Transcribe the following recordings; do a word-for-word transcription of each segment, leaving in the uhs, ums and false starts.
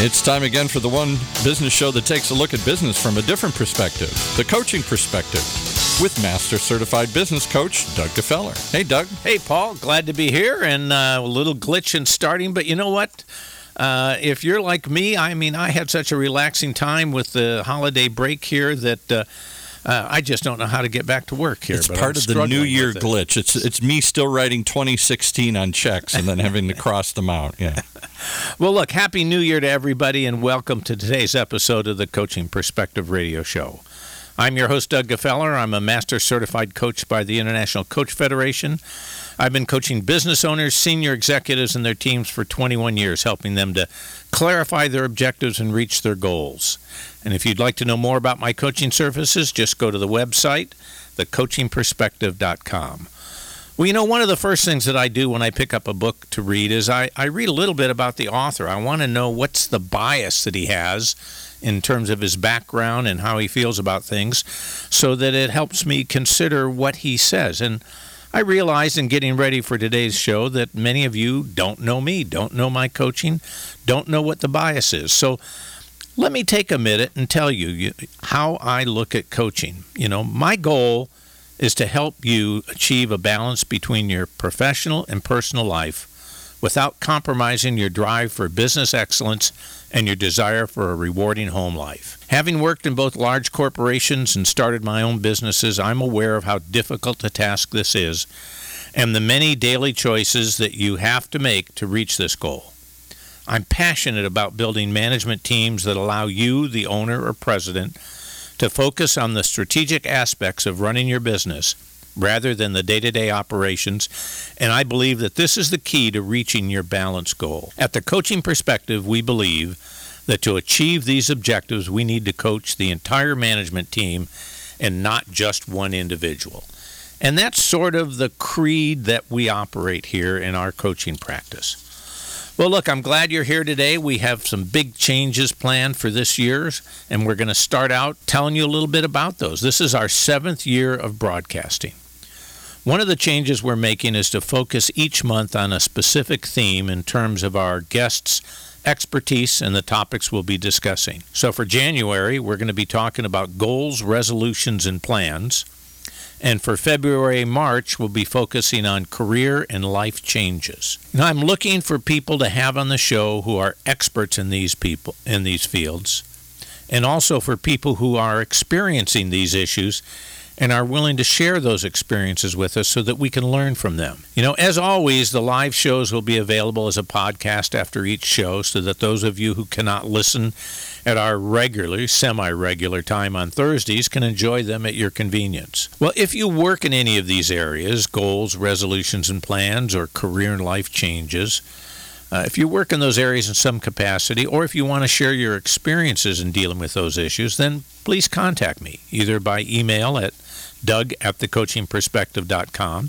It's time again for the one business show that takes a look at business from a different perspective, the coaching perspective, with Master Certified Business Coach Doug Gefeller. Hey, Doug. Hey, Paul. Glad to be here, and uh, a little glitch in starting, but you know what? Uh, if you're like me, I mean, I had such a relaxing time with the holiday break here that uh, uh, I just don't know how to get back to work here. It's but part I'm of the New Year it. glitch. It's it's me still writing twenty sixteen on checks and then having to cross them out. Yeah. Well, look, Happy New Year to everybody, and welcome to today's episode of the Coaching Perspective Radio Show. I'm your host, Doug Gefeller. I'm a Master Certified Coach by the International Coach Federation. I've been coaching business owners, senior executives, and their teams for twenty-one years, helping them to clarify their objectives and reach their goals. And if you'd like to know more about my coaching services, just go to the website, the coaching perspective dot com. Well, you know, one of the first things that I do when I pick up a book to read is I, I read a little bit about the author. I want to know what's the bias that he has in terms of his background and how he feels about things so that it helps me consider what he says. And I realized in getting ready for today's show that many of you don't know me, don't know my coaching, don't know what the bias is. So let me take a minute and tell you how I look at coaching. You know, my goal is to help you achieve a balance between your professional and personal life without compromising your drive for business excellence and your desire for a rewarding home life. Having worked in both large corporations and started my own businesses, I'm aware of how difficult a task this is and the many daily choices that you have to make to reach this goal. I'm passionate about building management teams that allow you, the owner or president, to focus on the strategic aspects of running your business rather than the day-to-day operations, and I believe that this is the key to reaching your balanced goal. At the Coaching Perspective, we believe that to achieve these objectives, we need to coach the entire management team and not just one individual. And that's sort of the creed that we operate here in our coaching practice. Well, look, I'm glad you're here today. We have some big changes planned for this year, and we're going to start out telling you a little bit about those. This is our seventh year of broadcasting. One of the changes we're making is to focus each month on a specific theme in terms of our guests' expertise and the topics we'll be discussing. So for January, we're going to be talking about goals, resolutions, and plans. And for February, March, we'll be focusing on career and life changes. Now, I'm looking for people to have on the show who are experts in these people in these fields, and also for people who are experiencing these issues and are willing to share those experiences with us so that we can learn from them. You know, as always, the live shows will be available as a podcast after each show so that those of you who cannot listen at our regular, semi-regular time on Thursdays can enjoy them at your convenience. Well, if you work in any of these areas, goals, resolutions, and plans, or career and life changes, Uh, if you work in those areas in some capacity, or if you want to share your experiences in dealing with those issues, then please contact me, either by email at doug at the coaching perspective dot com,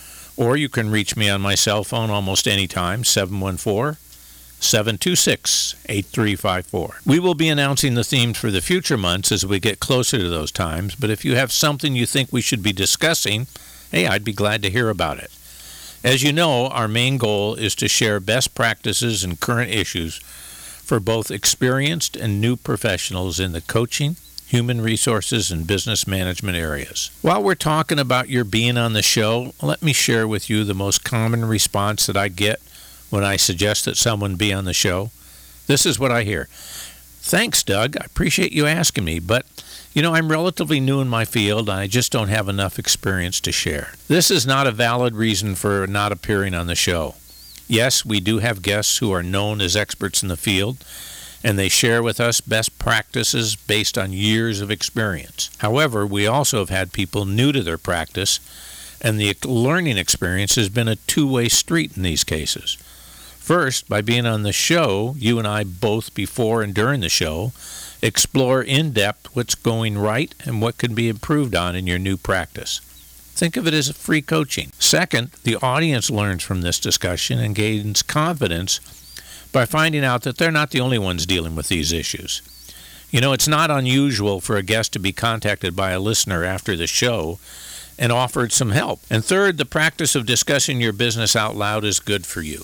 or you can reach me on my cell phone almost any time, seven one four, seven two six, eight three five four. We will be announcing the themes for the future months as we get closer to those times, but if you have something you think we should be discussing, hey, I'd be glad to hear about it. As you know, our main goal is to share best practices and current issues for both experienced and new professionals in the coaching, human resources, and business management areas. While we're talking about your being on the show, let me share with you the most common response that I get when I suggest that someone be on the show. This is what I hear. Thanks, Doug. I appreciate you asking me, but you know, I'm relatively new in my field, and I just don't have enough experience to share. This is not a valid reason for not appearing on the show. Yes, we do have guests who are known as experts in the field, and they share with us best practices based on years of experience. However, we also have had people new to their practice, and the learning experience has been a two-way street in these cases. First, by being on the show, you and I both before and during the show explore in depth what's going right and what can be improved on in your new practice. Think of it as a free coaching. Second, the audience learns from this discussion and gains confidence by finding out that they're not the only ones dealing with these issues. You know, it's not unusual for a guest to be contacted by a listener after the show and offered some help. And third, the practice of discussing your business out loud is good for you.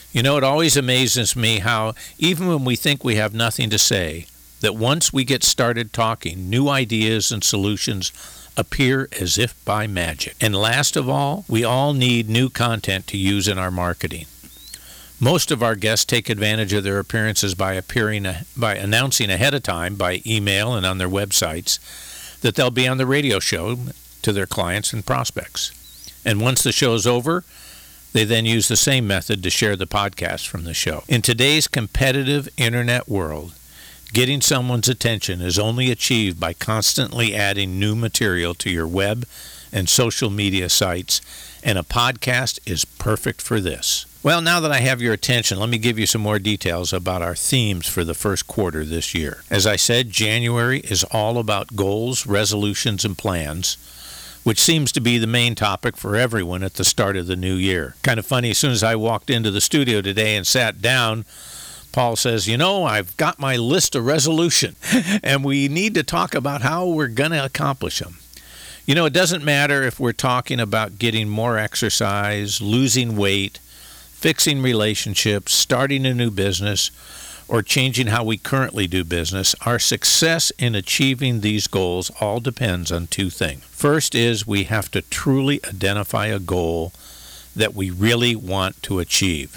You know, it always amazes me how, even when we think we have nothing to say, that once we get started talking, new ideas and solutions appear as if by magic. And last of all, we all need new content to use in our marketing. Most of our guests take advantage of their appearances by appearing, by announcing ahead of time by email and on their websites that they'll be on the radio show to their clients and prospects. And once the show's over, they then use the same method to share the podcast from the show. In today's competitive internet world, getting someone's attention is only achieved by constantly adding new material to your web and social media sites, and a podcast is perfect for this. Well, now that I have your attention, let me give you some more details about our themes for the first quarter this year. As I said, January is all about goals, resolutions, and plans, which seems to be the main topic for everyone at the start of the new year. Kind of funny, as soon as I walked into the studio today and sat down, Paul says, you know, I've got my list of resolution, and we need to talk about how we're going to accomplish them. You know, it doesn't matter if we're talking about getting more exercise, losing weight, fixing relationships, starting a new business, or changing how we currently do business. Our success in achieving these goals all depends on two things. First is we have to truly identify a goal that we really want to achieve.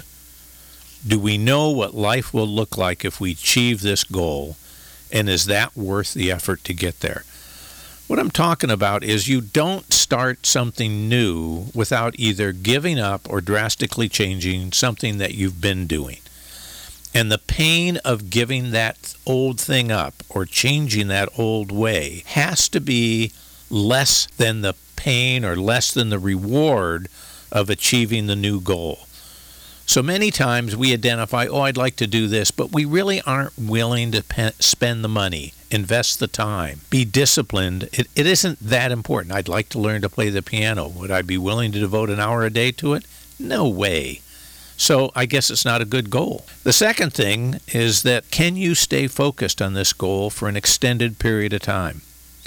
Do we know what life will look like if we achieve this goal, and is that worth the effort to get there? What I'm talking about is you don't start something new without either giving up or drastically changing something that you've been doing. And the pain of giving that old thing up or changing that old way has to be less than the pain or less than the reward of achieving the new goal. So many times we identify, oh, I'd like to do this, but we really aren't willing to pe- spend the money, invest the time, be disciplined. It, it isn't that important. I'd like to learn to play the piano. Would I be willing to devote an hour a day to it? No way. So I guess it's not a good goal. The second thing is that can you stay focused on this goal for an extended period of time?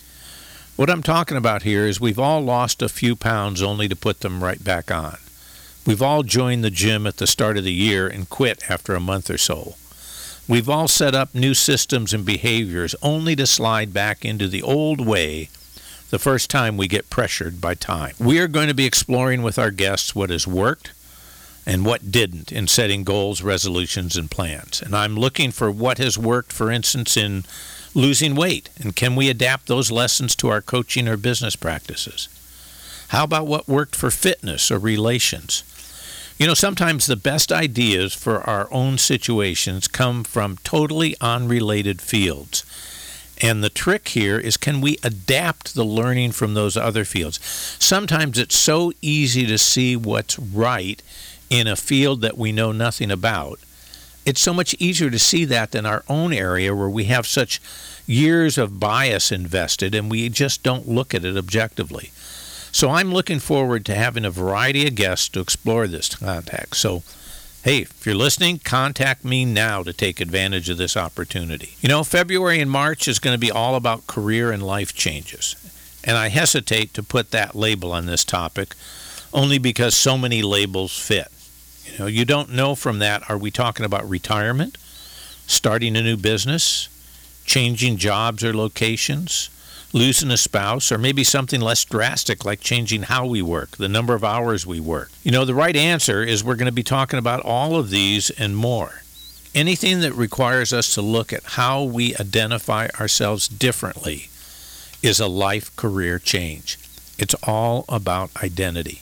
What I'm talking about here is we've all lost a few pounds only to put them right back on. We've all joined the gym at the start of the year and quit after a month or so. We've all set up new systems and behaviors only to slide back into the old way the first time we get pressured by time. We are going to be exploring with our guests what has worked and what didn't in setting goals, resolutions, and plans. And I'm looking for what has worked, for instance, in losing weight, and can we adapt those lessons to our coaching or business practices? How about what worked for fitness or relations? You know, sometimes the best ideas for our own situations come from totally unrelated fields. And the trick here is, can we adapt the learning from those other fields? Sometimes it's so easy to see what's right in a field that we know nothing about. It's so much easier to see that than our own area where we have such years of bias invested and we just don't look at it objectively. So I'm looking forward to having a variety of guests to explore this contact. So, hey, if you're listening, contact me now to take advantage of this opportunity. You know, February and March is going to be all about career and life changes. And I hesitate to put that label on this topic only because so many labels fit. You know, you don't know from that, are we talking about retirement, starting a new business, changing jobs or locations, losing a spouse, or maybe something less drastic like changing how we work, the number of hours we work? You know, the right answer is we're going to be talking about all of these and more. Anything that requires us to look at how we identify ourselves differently is a life career change. It's all about identity.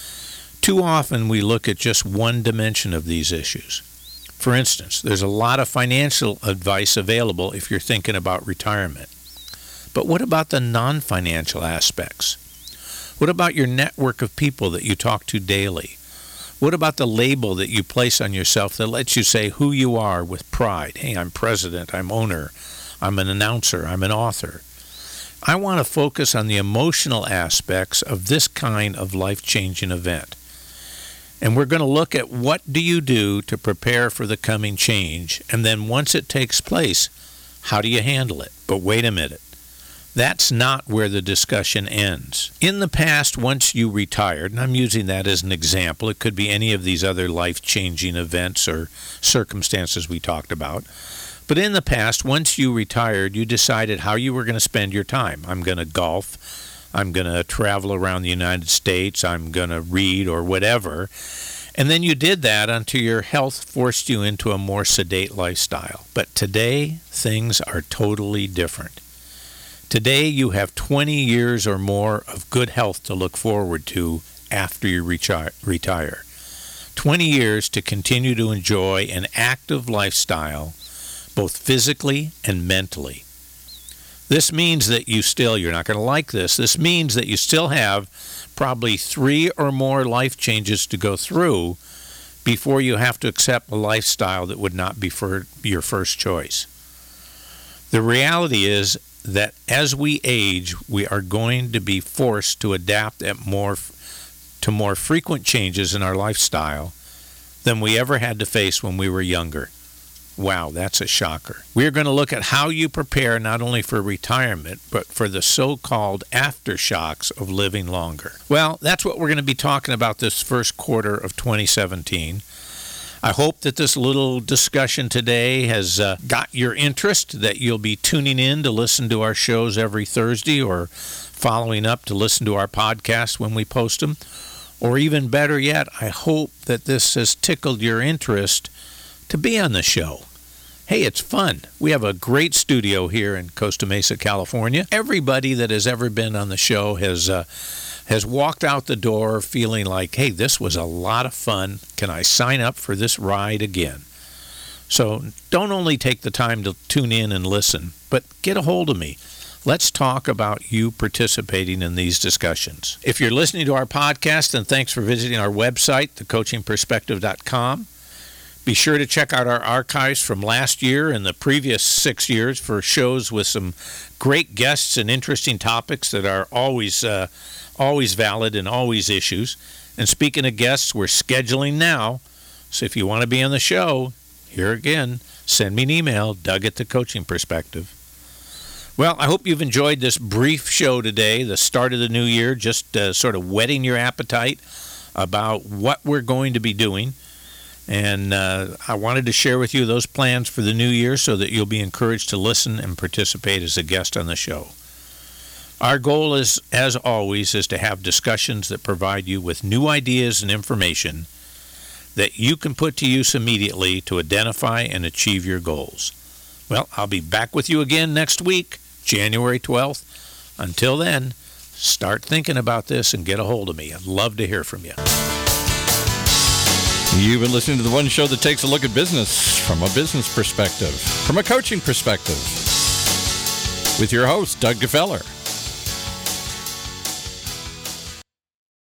Too often we look at just one dimension of these issues. For instance, there's a lot of financial advice available if you're thinking about retirement. But what about the non-financial aspects? What about your network of people that you talk to daily? What about the label that you place on yourself that lets you say who you are with pride? Hey, I'm president, I'm owner, I'm an announcer, I'm an author. I want to focus on the emotional aspects of this kind of life-changing event. And we're going to look at what do you do to prepare for the coming change, and then once it takes place, how do you handle it? But wait a minute. That's not where the discussion ends. In the past, once you retired, and I'm using that as an example, it could be any of these other life-changing events or circumstances we talked about. But in the past, once you retired, you decided how you were going to spend your time. I'm going to golf. I'm going to travel around the United States. I'm going to read or whatever. And then you did that until your health forced you into a more sedate lifestyle. But today, things are totally different. Today, you have twenty years or more of good health to look forward to after you retire. twenty years to continue to enjoy an active lifestyle, both physically and mentally. This means that you still, you're not going to like this, this means that you still have probably three or more life changes to go through before you have to accept a lifestyle that would not be for your first choice. The reality is that as we age, we are going to be forced to adapt at more to more frequent changes in our lifestyle than we ever had to face when we were younger. Wow, that's a shocker. We are going to look at how you prepare not only for retirement, but for the so-called aftershocks of living longer. Well, that's what we're going to be talking about this first quarter of twenty seventeen. I hope that this little discussion today has uh, got your interest, that you'll be tuning in to listen to our shows every Thursday or following up to listen to our podcast when we post them. Or even better yet, I hope that this has tickled your interest to be on the show. Hey, it's fun. We have a great studio here in Costa Mesa, California. Everybody that has ever been on the show has uh, has walked out the door feeling like, hey, this was a lot of fun. Can I sign up for this ride again? So don't only take the time to tune in and listen, but get a hold of me. Let's talk about you participating in these discussions. If you're listening to our podcast, then thanks for visiting our website, the coaching perspective dot com. Be sure to check out our archives from last year and the previous six years for shows with some great guests and interesting topics that are always uh, always valid and always issues. And speaking of guests, we're scheduling now. So if you want to be on the show, here again, send me an email, Doug at the Coaching Perspective. Well, I hope you've enjoyed this brief show today, the start of the new year, just uh, sort of whetting your appetite about what we're going to be doing. And uh, I wanted to share with you those plans for the new year so that you'll be encouraged to listen and participate as a guest on the show. Our goal is, as always, is to have discussions that provide you with new ideas and information that you can put to use immediately to identify and achieve your goals. Well, I'll be back with you again next week, January twelfth. Until then, start thinking about this and get a hold of me. I'd love to hear from you. You've been listening to the one show that takes a look at business from a business perspective, from a coaching perspective, with your host, Doug Gefeller.